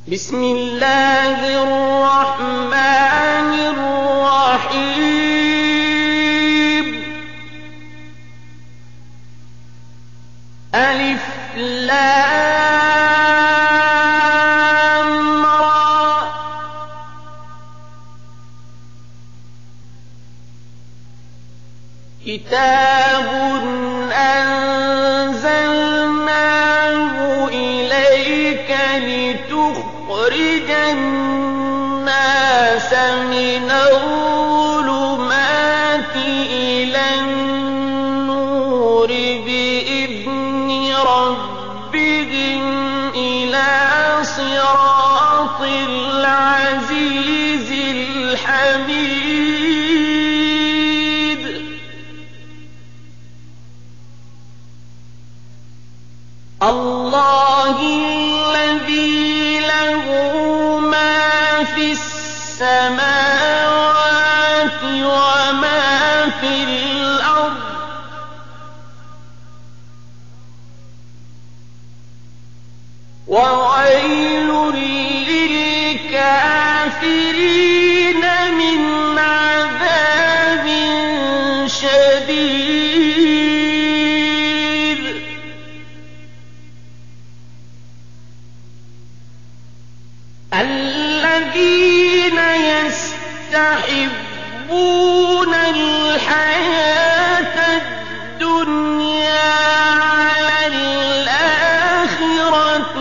بسم الله الرحمن الرحيم. ألف لام را. كتاب أنزلناه إليك لتخرج الناس من الظلمات إلى النور بإذن ربهم إلى صراط العزيز الحميد. الله الذي له ما في السماوات وما في الأرض، وويل للكافرين من عذاب شديد. الذين يستحبون الحياة الدنيا على الآخرة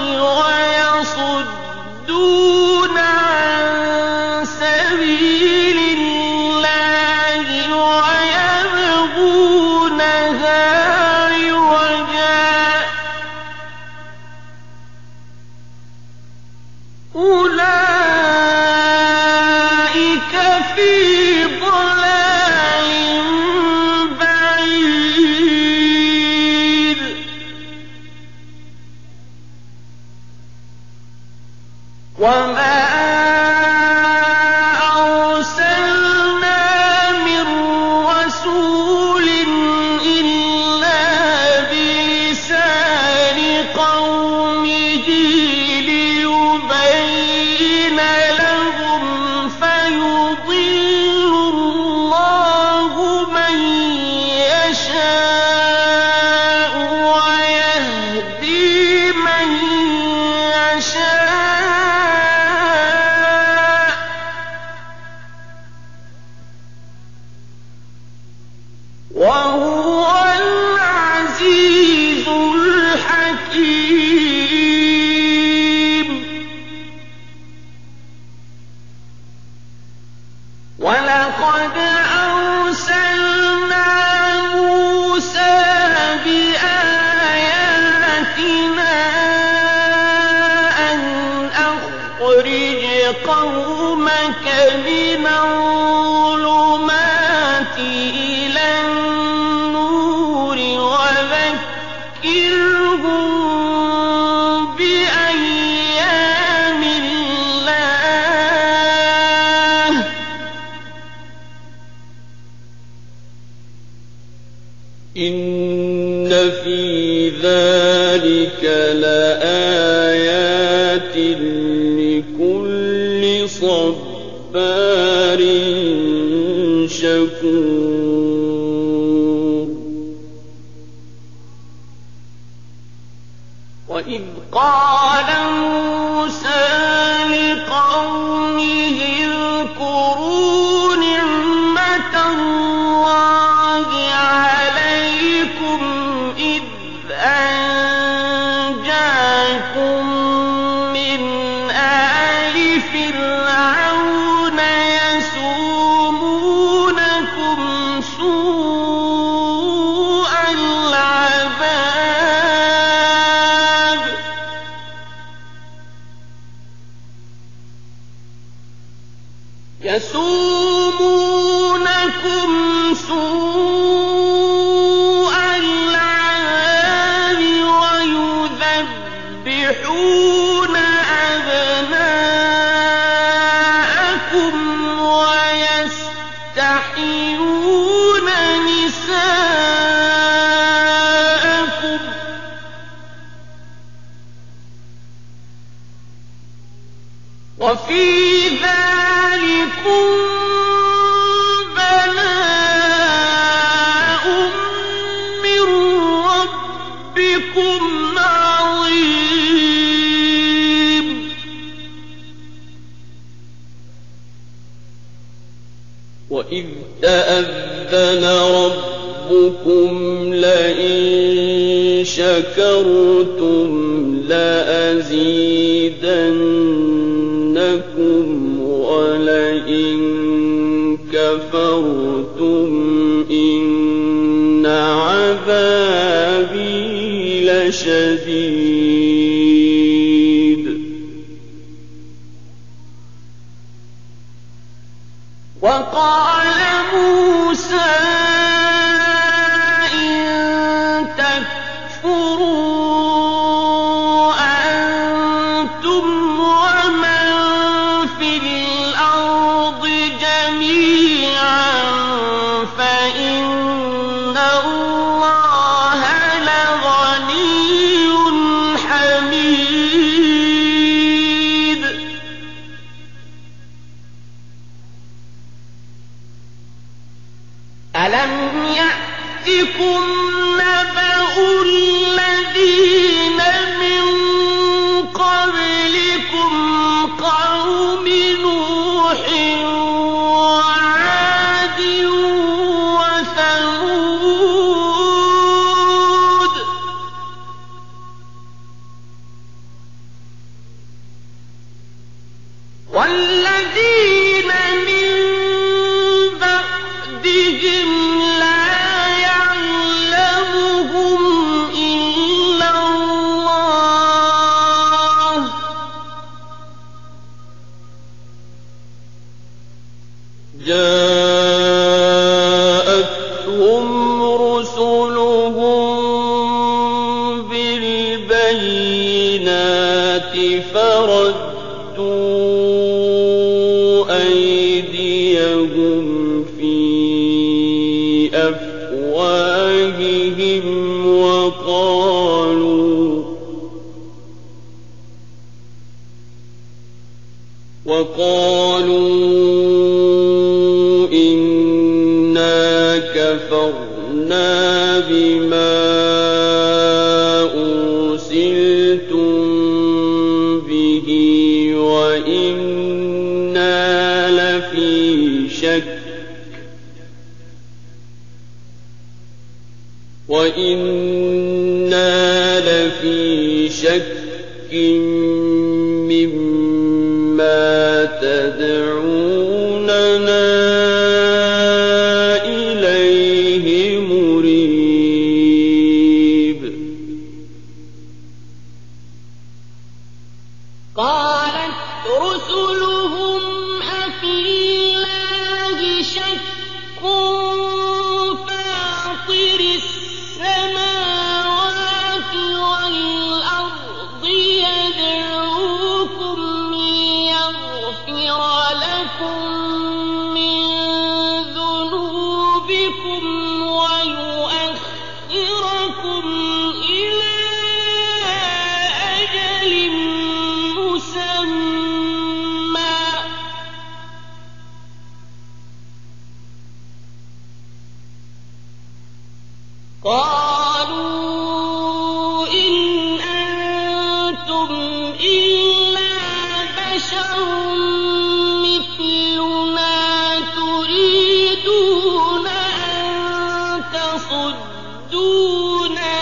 ويصدون عن سبيل الله ويبغونها عوجا، أولئك في ضلال بعيد. وما أرسلنا من رسول إلا بلسان قومه ليبين لهم، فيضل الله من يشاء ويهدي من يشاء، وهو العزيز الحكيم. ولقد أرسلنا موسى بآياتنا أن أخرج قومك من الظلمات إلى النور وذكرهم بأيام الله، إن في ذلك لآيات لكل صبار شكور. وإذ قال موسى لقومه اذكروا نعمة الله عليكم إذ أنجاكم من آل فرعون يسومونكم سوء العذاب، ويذبحون أبناءكم ويستحيون نساءكم، وفي ذلكم بلاء من ربكم عظيم وإذ تأذن ربكم لئن شكرتم لأزيدنكم ولئن كفرتم إن عذابي لشديد وقال موسى إن تكفروا أنتم ومن في الأرض جميعا فإن الله لغني حميد ألم يأتكم نبأ الذين من قبلكم قوم نوح وعاد وثمود والذين من بعدهم لا يعلمهم إلا الله جاءتهم رسلهم بالبينات فردوا أيديهم في أفواههم وقالوا إنا كفرنا بما أرسلتم به وإنا لفي شك مما تدعوننا إليه مريب قالت رسلهم أفي الله شك فاطر السماوات والأرض يدعوكم ليغفر لكم من ذنوبكم ويؤخركم إلى أجل مسمى قالوا إن أنتم إلا بشر مثلنا تريدون أن تصدونا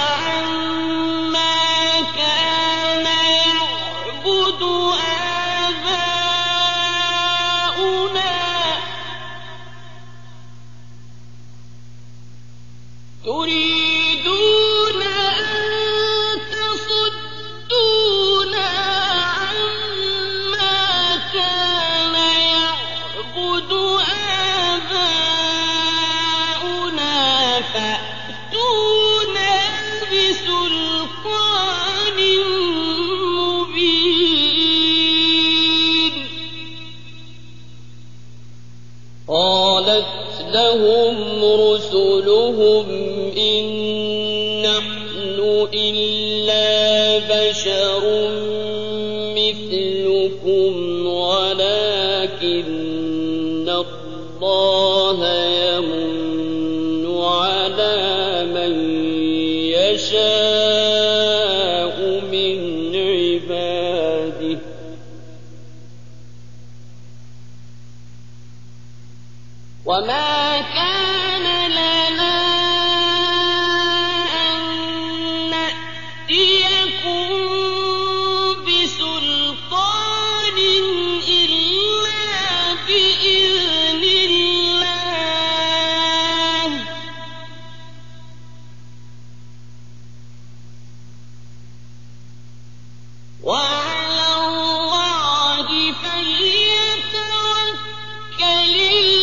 عما كان يعبد آباؤنا تريدون أن تصدونا عما كان يعبد آباؤنا فأتونا بسلطان مبين قالت لهم رسلهم إن نحن إلا بشر مِثْلُكُمْ وَلَٰكِنَّ اللَّهَ يَمُنُّ عَلَىٰ مَن يَشَاءُ مِنْ عِبَادِهِ ۖ وَمَا كَانَ لَنَا أَن نَّأْتِيَكُم بِسُلْطَانٍ إِلَّا بِإِذْنِ اللَّهِ ۚ وَعَلَى اللَّهِ فَلْيَتَوَكَّلِ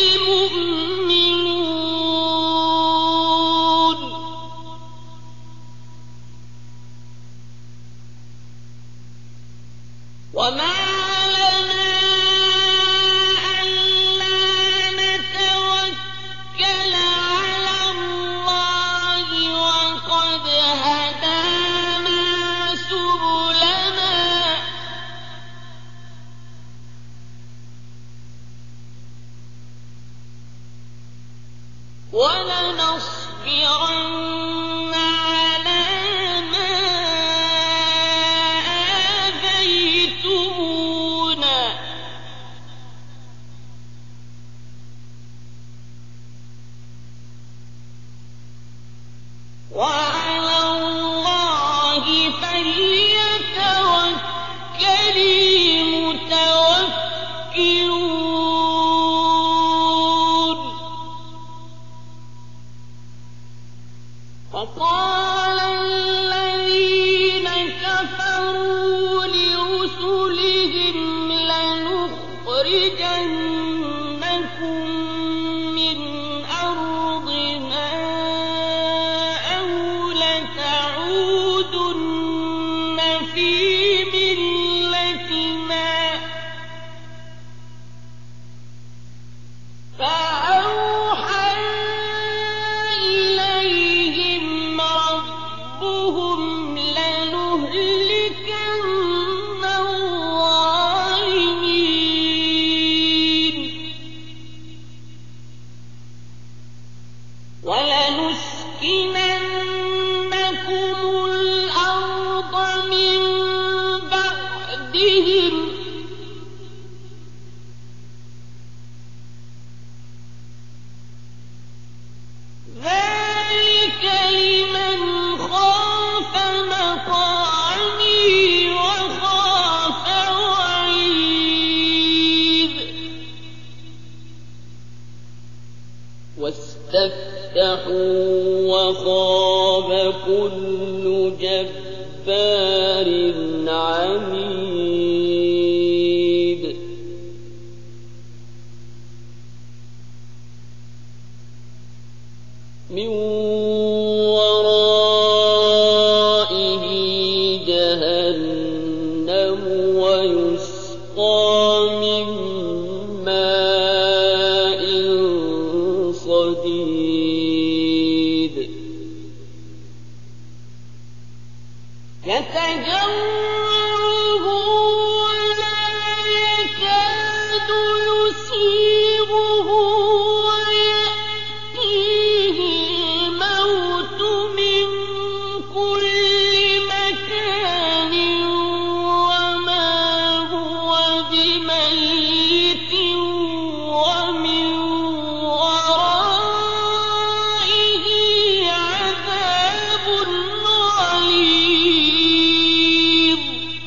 الْمُؤْمِنُونَ. وَمَا لَنَا أَلَّا نَتَوَكَّلَ عَلَى اللَّهِ وَقَدْ هَدَانَا سُبُلَنَا ۚ وَلَنَصْبِرَنَّ عَلَىٰ مَا آذَيْتُمُونَا ۚ وَعَلَى اللَّهِ فَلْيَتَوَكَّلِ الْمُتَوَكِّلُونَ. وَقَالَ الَّذِينَ كَفَرُوا لِرُسُلِهِمْ لَنُخْرِجَنَّكُم مِّنْ أَرْضِنَا أَوْ لَتَعُودُنَّ فِي مِلَّتِنَا ۖ فَأَوْحَىٰ إِلَيْهِمْ رَبُّهُمْ لَنُهْلِكَنَّ الظَّالِمِينَ وَلَنُسْكِنَنَّكُمُ الْأَرْضَ مِن بَعْدِهِمْ ۚ ذَٰلِكَ لِمَنْ خَافَ مَقَامِي وَخَافَ وَعِيدِ. وَاسْتَفْتَحُوا وَخَابَ كُلُّ جَبَّارٍ عَنِيدٍ. مِّن وَرَائِهِ جَهَنَّمُ وَيُسْقَىٰ مِن مَّاءٍ صَدِيدٍ. يَتَجَرَّعُهُ وَلَا يَكَادُ يُسِيغُهُ وَيَأْتِيهِ الْمَوْتُ مِن كُلِّ مَكَانٍ وَمَا هُوَ بِمَيِّتٍ وَمِن وَرَائِهِ عَذَابٌ غَلِيظٌ.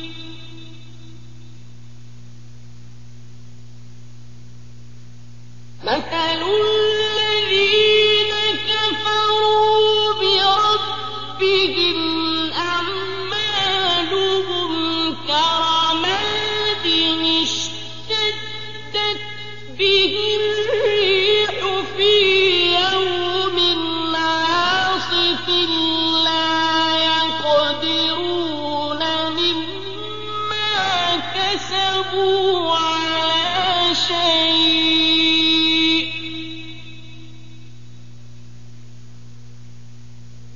مَثَلُ الَّذِينَ كَفَرُوا بِرَبِّهِمْ أَعْمَالُهُمْ كَرَمَادٍ اشْتَدَّتْ بِهِ الرِّيحُ فِي يَوْمٍ عَاصِفٍ لَّا يَقْدِرُونَ مِمَّا كَسَبُوا عَلَىٰ شَيْءٍ ۚ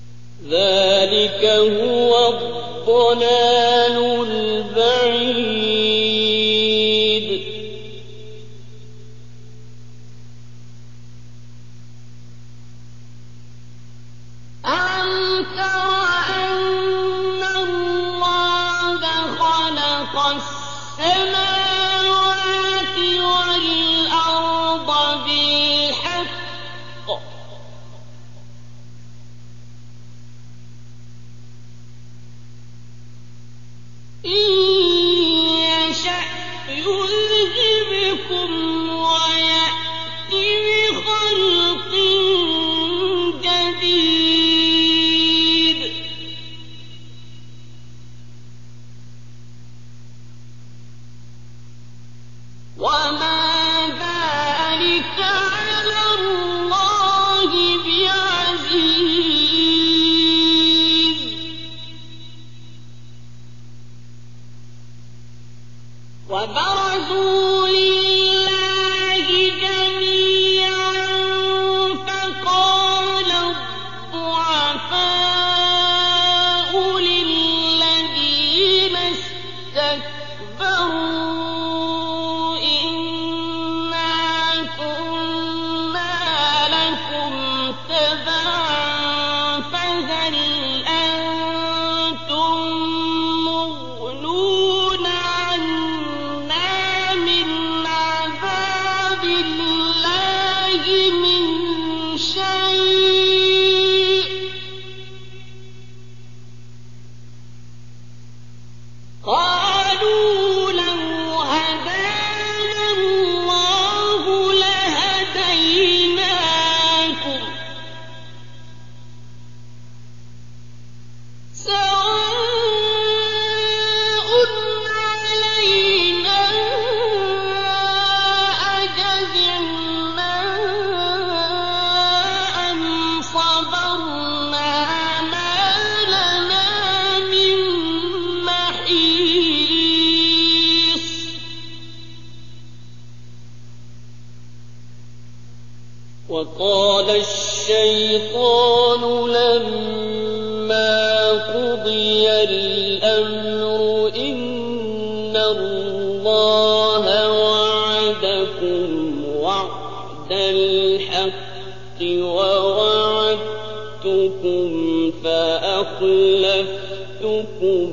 ذَٰلِكَ هُوَ الضَّلَالُ الْبَعِيدُ. السماوات والأرض بالحق إن يشأ يذهبكم ويأت بخلق جديد وما ذلك على الله بعزيز وبرزوا لله جميعا فقال الضعفاء للذين استكبروا إنا كنا لكم تبعا فهل أنتم مغنون عنا من عذاب الله من شيء قالوا لو هدانا الله لهديناكم سواء علينا أجزعنا أم صبرنا ما لنا من محيص وقال الشيطان لما قضي الأمر إن الله وعدكم وعد الحق ووعدتكم فأخلفتكم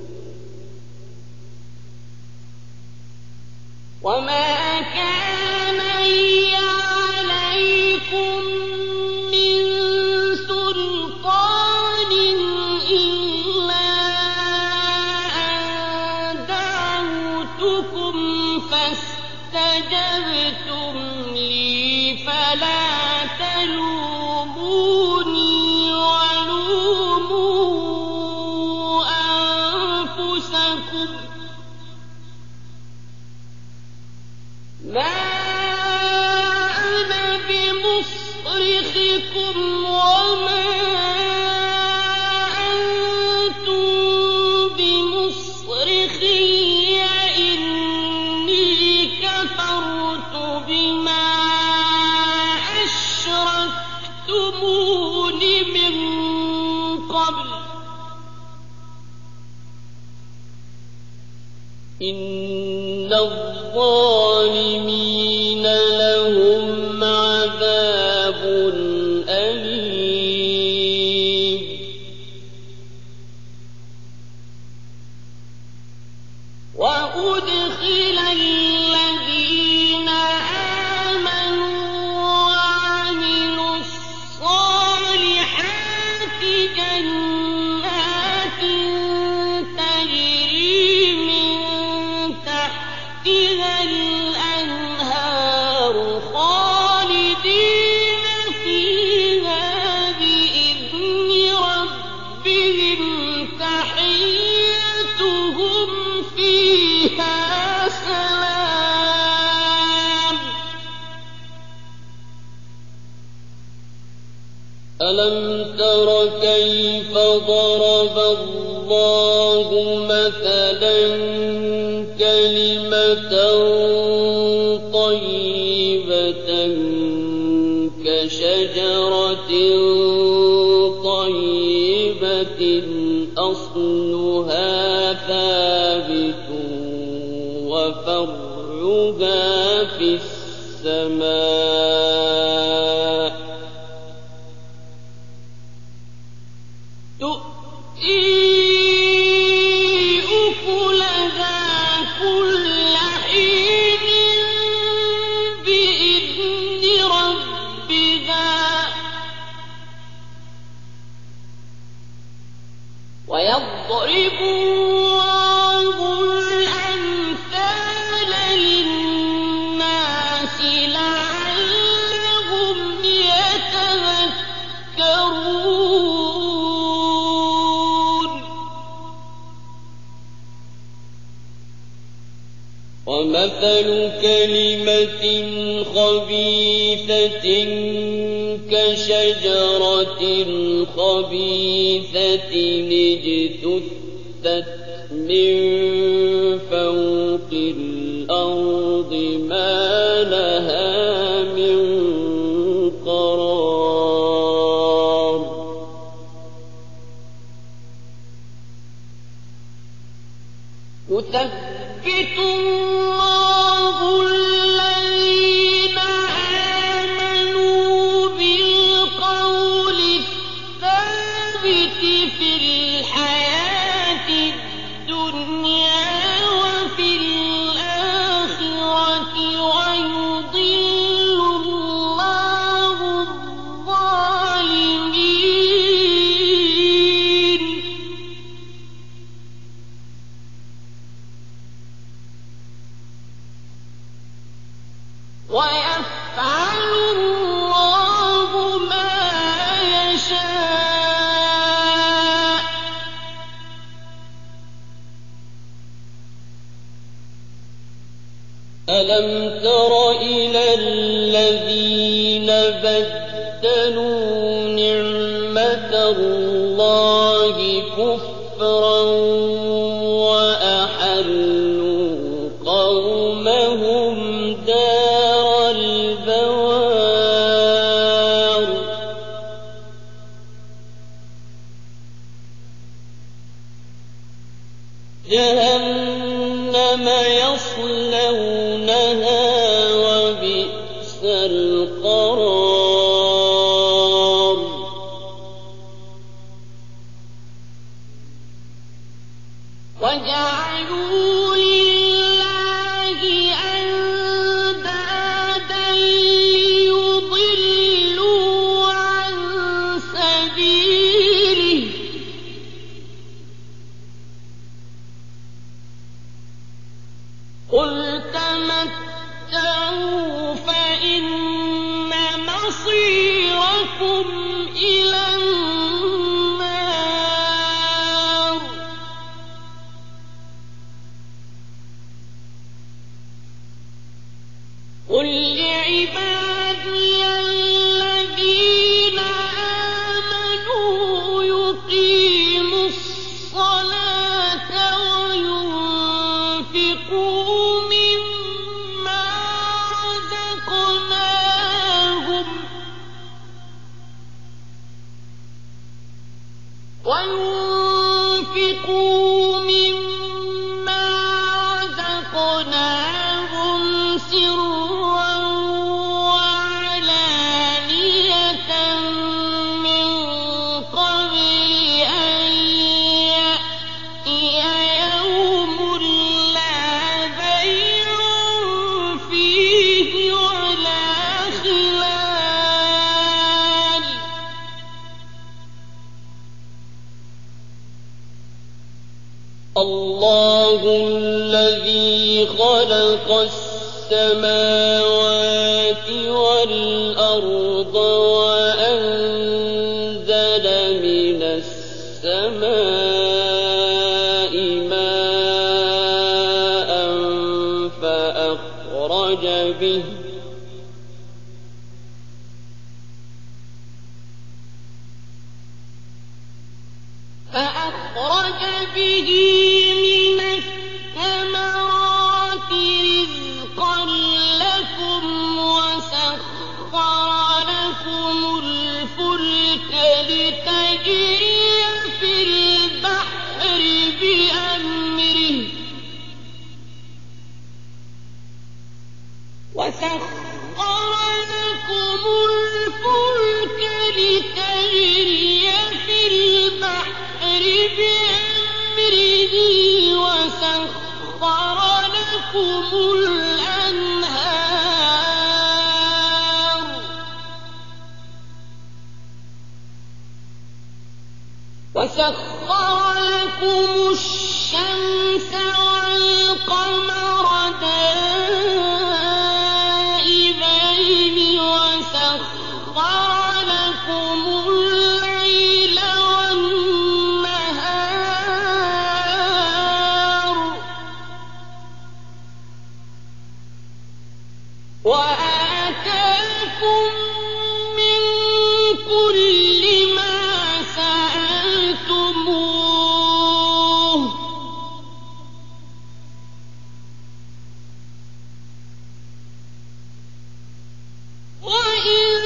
وما كان لي عليكم من سلطان إلا أن دعوتكم فاستجبتم لي فلا تلوموني ولوموا أنفسكم ما أنا بمصرخكم وما أنتم بمصرخي إني كفرت بما أشركتمون من قبل إن الظالمين لهم عذاب أليم وأدخل الذين آمنوا وعملوا الصالحات جنات تجري من تحتها الأنهار خالدين فيها بإذن ربهم تحيتهم فيها سلام ألم تر كيف ضرب الله مثلا كلمة طيبة كشجرة طيبة أصلها ثابت وفرعها في السماء تؤتي أكلها ومثل كلمة خبيثة كشجرة خبيثة اجتثت من فوق الأرض ما لها من قرار يثبت الله الذين آمنوا بالقول الثابت في الحياة الدنيا وفي الآخرة ويضل الله الظالمين ويفعل الله ما يشاء ألم تر إلى الذين بدلوا نعمة الله كفرا وأحلوا قومهم دار البوار جهنم يصلونها وبئس القرار وجعلوا لله أندادا ليضلوا عن سبيله قل تمتعوا فإن مصيركم إلى النار قل لعبادي الذين آمنوا يقيموا الصلاة وينفقوا مما رزقناهم سرا وعلانية من قبل أن يأتي يوم لا بيع فيه ولا خلال الله الذي خلق السماوات والأرض وأنزل من السماء ماء فأخرج به من الثمرات رزقا لكم وسخر لكم الفلك لتجري في البحر بأمره وسخر لكم الأنهار وسخر لكم الشمس والقمر دائبين وسخر لكم الليل والنهار وآتاكم من كل ما سألتموه وإن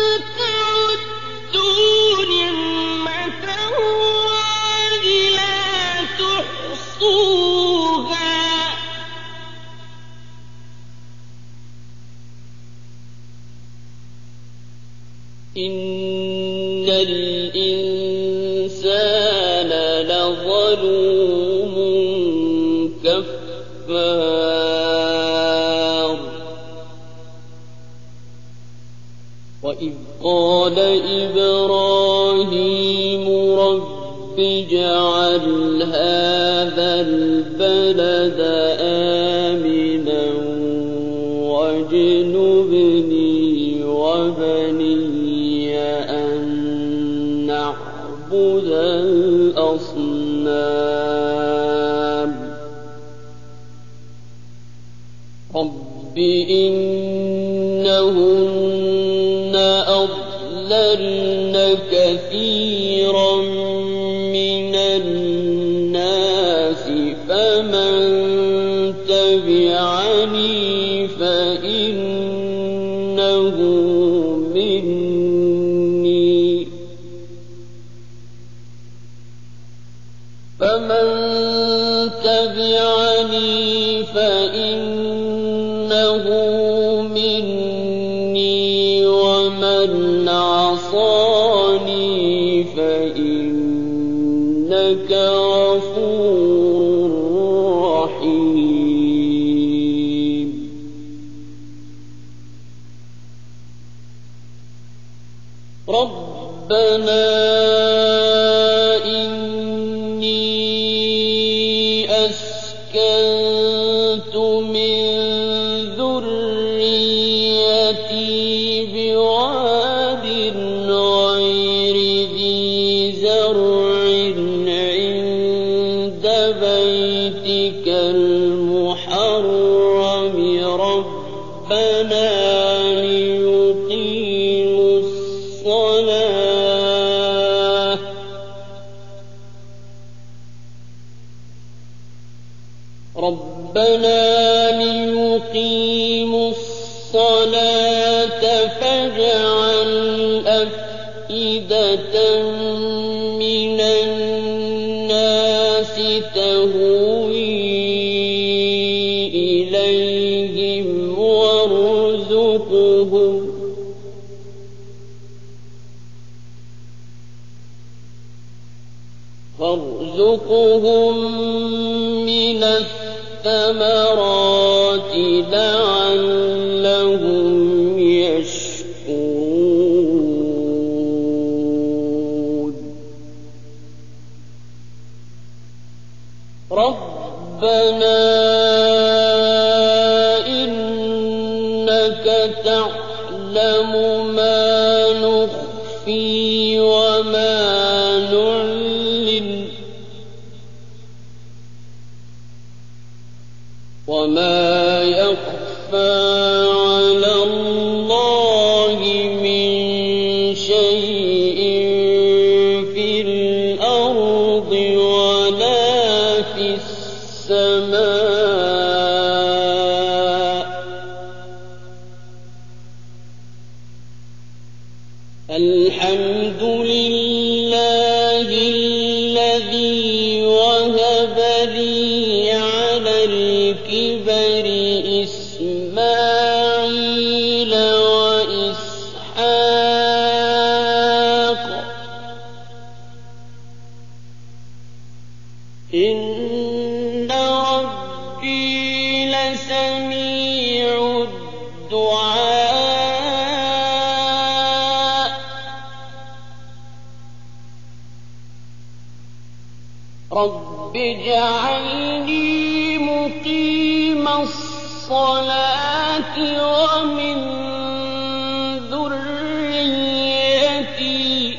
تعدوا نعمة الله لا تحصوها إن الإنسان لظلوم كفار وإذ قال إبراهيم رب اجعل هذا البلد آمنا واجنبني وبني أن نعبد الأصنام رب إنهن أضللن كثيرا من الناس فمن تبعني فإنه مني ومن عصاني فإنك غفور رحيم ربنا إني أسكنت من ذريتي بواد غير ذي زرع عند بيتك المحرم ربنا ليقيموا الصلاة فاجعل أفئدة من الناس تهوي إليهم وارزقهم من الثمرات لعلهم يشكرون ربنا إنك تعلم ما نخفي وما نعلن وما يخفى على الله من شيء في الأرض ولا في السماء الحمد لله الذي وهب لي على الكبر إسماعيل وإسحاق إن ربي لسميع الدعاء رب اجعلني مقيم الصلاة ومن ذريتي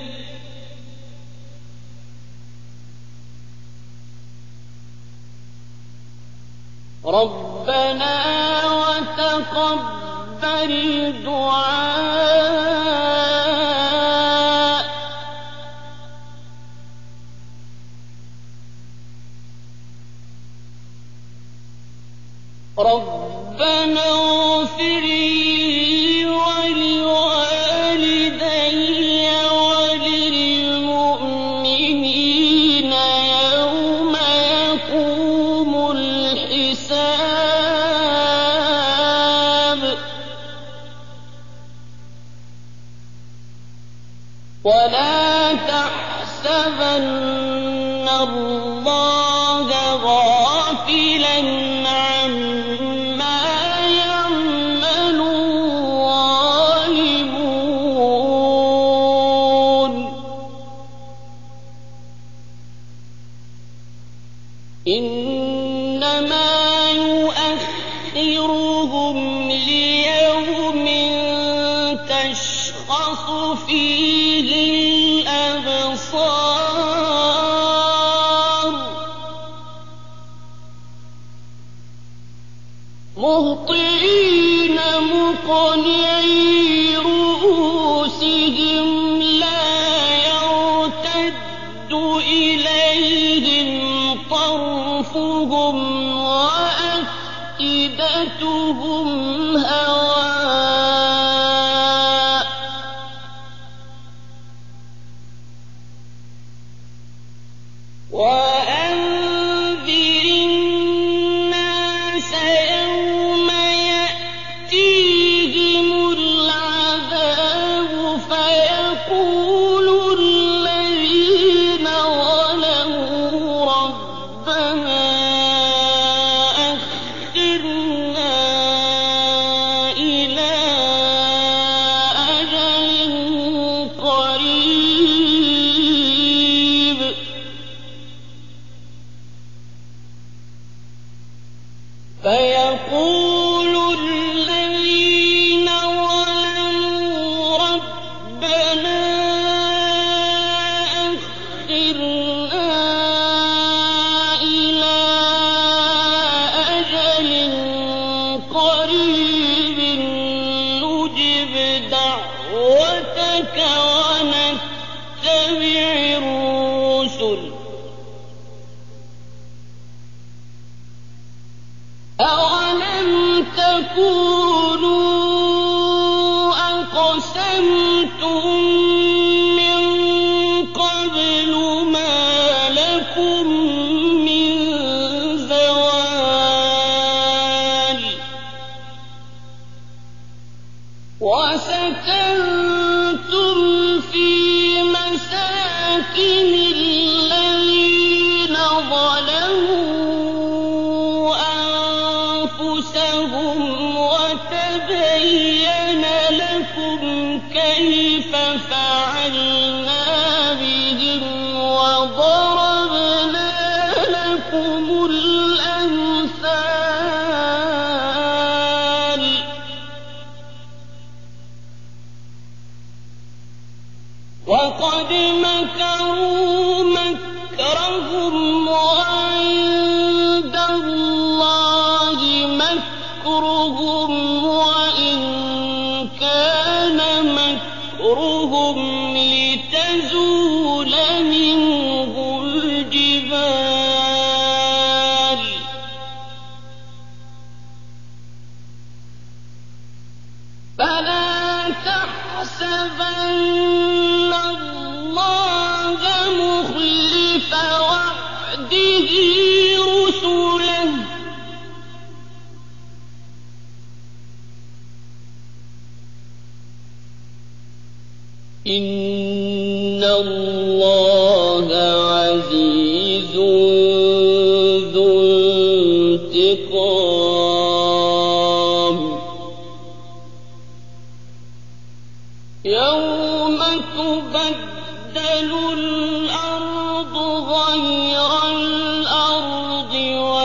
ربنا وتقبل الدعاء ربنا اغفر لي ولوالدي وللمؤمنين يوم يقوم الحساب ولا تحسبن الله غافلا عما يعمل الظالمون إنما يؤخرهم ليوم تشخص فيه الأبصار مهطعين مقنعي رؤوسهم لا يرتد إليهم طرفهم وأفئدتهم هواء وأنذر الناس يوم يأتيهم العذاب فيقول الذين ظلموا ربنا أخرنا إلى أجل قريب فيقول الذين ظلموا ربنا أخرنا إلى أجل قريب نجب دعوتك ونتبع الرسل أولم تكونوا أقسمتم من قبل ما لكم من زوال وسكنتم في مساكن الذين ظلموا أنفسهم وتبين لكم كيف فعلنا بهم وضربنا لكم الأمثال وقد مكروا مكرهم وعند الله مكرهم وإن كان مكرهم لتزول منه الجبال فلا تحسبن الله مخلف وعده رسله إن الله عزيز ذو انتقام يوم تبدل الأرض غير الأرض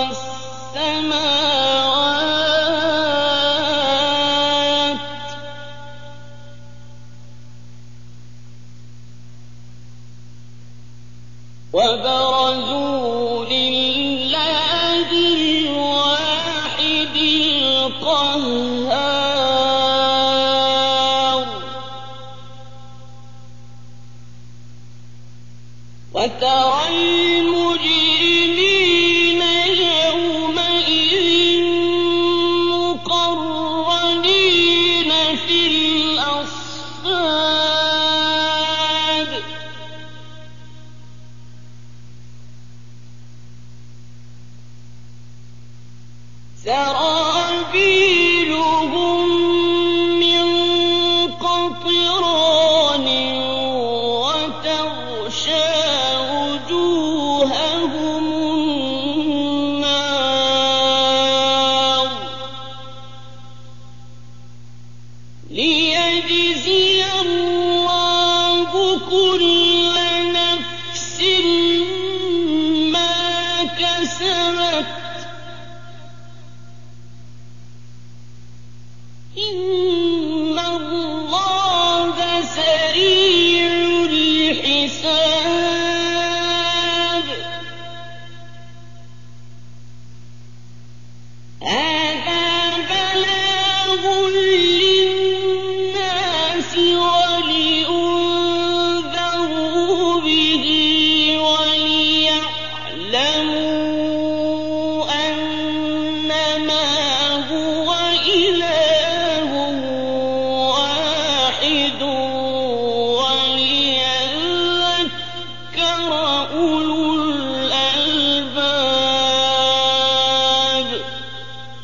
والسماوات وبرزوا لله الواحد القهار سرابيلهم من قطران وتغشى وجوههم النار ليجزي الله كل نفس ما كسبت